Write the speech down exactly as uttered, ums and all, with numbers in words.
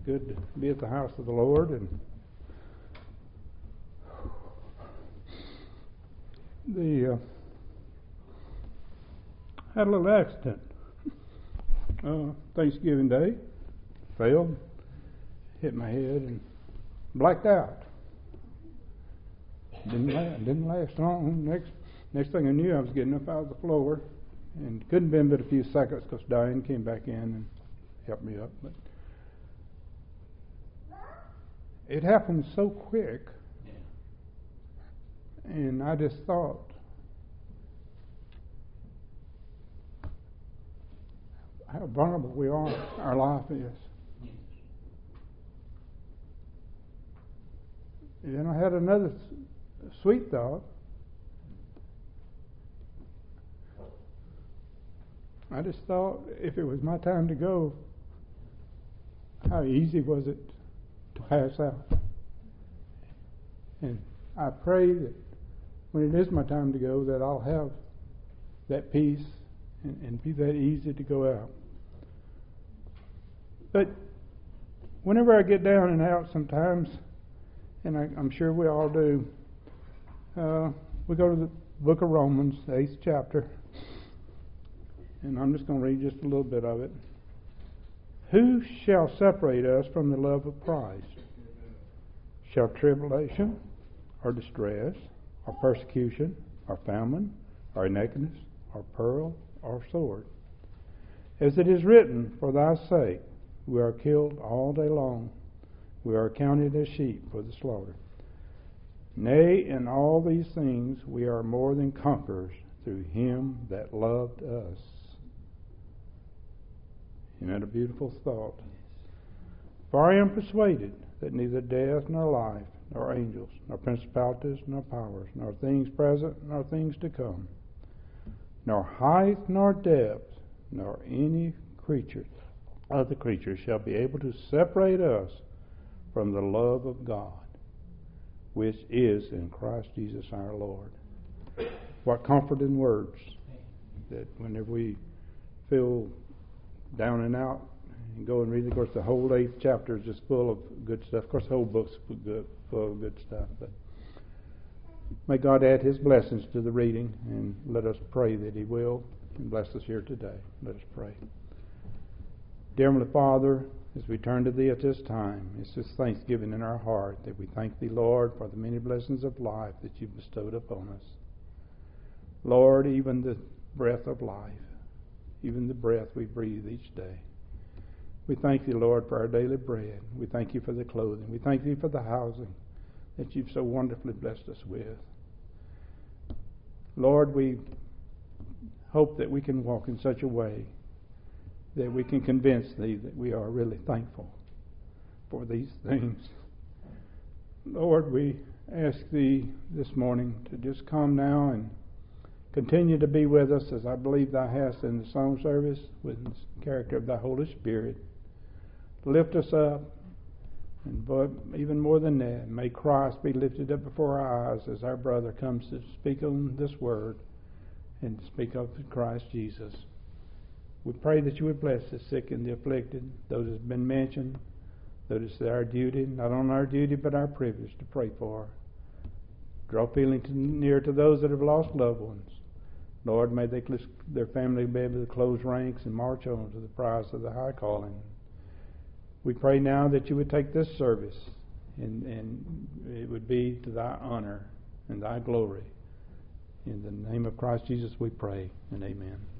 good to be at the house of the Lord, and the uh, had a little accident. Uh, Thanksgiving Day, fell, hit my head, and blacked out. Didn't last, didn't last long. Next, next thing I knew, I was getting up out of the floor, and couldn't been but a few seconds because Diane came back in and helped me up. But it happened so quick, and I just thought, how vulnerable we are, our life is. And then I had another sweet thought. I just thought, if it was my time to go, how easy was it to pass out? And I pray that when it is my time to go, that I'll have that peace and, and be that easy to go out. But whenever I get down and out sometimes, and I, I'm sure we all do, uh, we go to the book of Romans, the eighth chapter, and I'm just going to read just a little bit of it. Who shall separate us from the love of Christ? Shall tribulation, or distress, or persecution, or famine, or nakedness, or peril, or sword? As it is written, for thy sake we are killed all day long. We are counted as sheep for the slaughter. Nay, in all these things we are more than conquerors through him that loved us. Isn't that a beautiful thought? For I am persuaded that neither death nor life, nor angels, nor principalities, nor powers, nor things present, nor things to come, nor height, nor depth, nor any creature of the creatures shall be able to separate us from the love of God, which is in Christ Jesus our Lord. What comforting words, that whenever we feel down and out, and go and read, of course, the whole eighth chapter is just full of good stuff. Of course, the whole book's good, full of good stuff. But may God add His blessings to the reading, and let us pray that He will, and bless us here today. Let us pray. Dear Heavenly Father, as we turn to Thee at this time, it's just thanksgiving in our heart that we thank Thee, Lord, for the many blessings of life that You've bestowed upon us. Lord, even the breath of life, even the breath we breathe each day. We thank Thee, Lord, for our daily bread. We thank You for the clothing. We thank Thee for the housing that You've so wonderfully blessed us with. Lord, we hope that we can walk in such a way that we can convince Thee that we are really thankful for these things. Lord, we ask Thee this morning to just come now and continue to be with us, as I believe Thou hast in the song service, with the character of Thy Holy Spirit. Lift us up, and but even more than that, may Christ be lifted up before our eyes as our brother comes to speak on this word and speak of Christ Jesus. We pray that You would bless the sick and the afflicted, those that have been mentioned, those that are our duty, not only our duty, but our privilege to pray for. Draw feeling to, near to those that have lost loved ones. Lord, may they, their family be able to close ranks and march on to the prize of the high calling. We pray now that You would take this service, and, and it would be to Thy honor and Thy glory. In the name of Christ Jesus we pray, and amen.